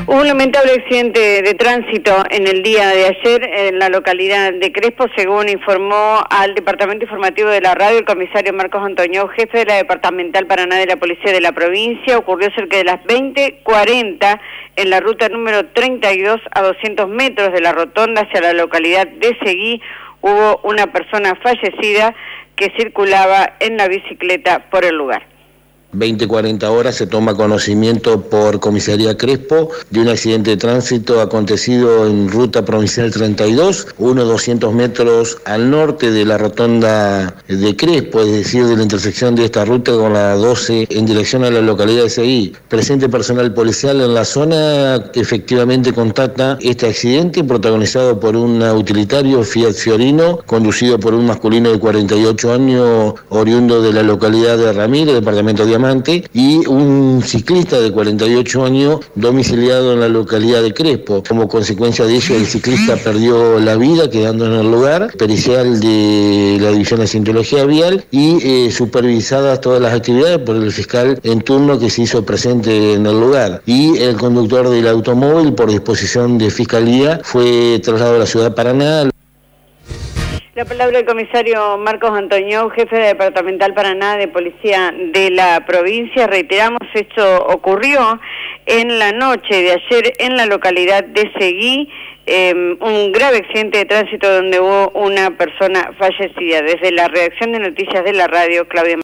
Hubo un lamentable accidente de tránsito en el día de ayer en la localidad de Crespo, según informó al Departamento Informativo de la Radio el comisario Marcos Antonio, jefe de la Departamental Paraná de la Policía de la provincia. Ocurrió cerca de las 20:40 en la ruta número 32 a 200 metros de la rotonda hacia la localidad de Seguí. Hubo una persona fallecida que circulaba en la bicicleta por el lugar. 20:40 horas se toma conocimiento por Comisaría Crespo de un accidente de tránsito acontecido en ruta provincial 32, 200 metros al norte de la rotonda de Crespo, es decir, de la intersección de esta ruta con la 12 en dirección a la localidad de Seguí. Presente personal policial en la zona efectivamente contacta este accidente protagonizado por un utilitario Fiat Fiorino conducido por un masculino de 48 años oriundo de la localidad de Ramírez, departamento de y un ciclista de 48 años domiciliado en la localidad de Crespo. Como consecuencia de ello, el ciclista perdió la vida quedando en el lugar, pericial de la División de Accidentología Vial y supervisadas todas las actividades por el fiscal en turno que se hizo presente en el lugar. Y el conductor del automóvil, por disposición de Fiscalía, fue trasladado a la ciudad de Paraná. La palabra del comisario Marcos Antonio, jefe de Departamental Paraná de Policía de la provincia. Reiteramos, esto ocurrió en la noche de ayer en la localidad de Seguí, un grave accidente de tránsito donde hubo una persona fallecida. Desde la redacción de Noticias de la Radio, Claudia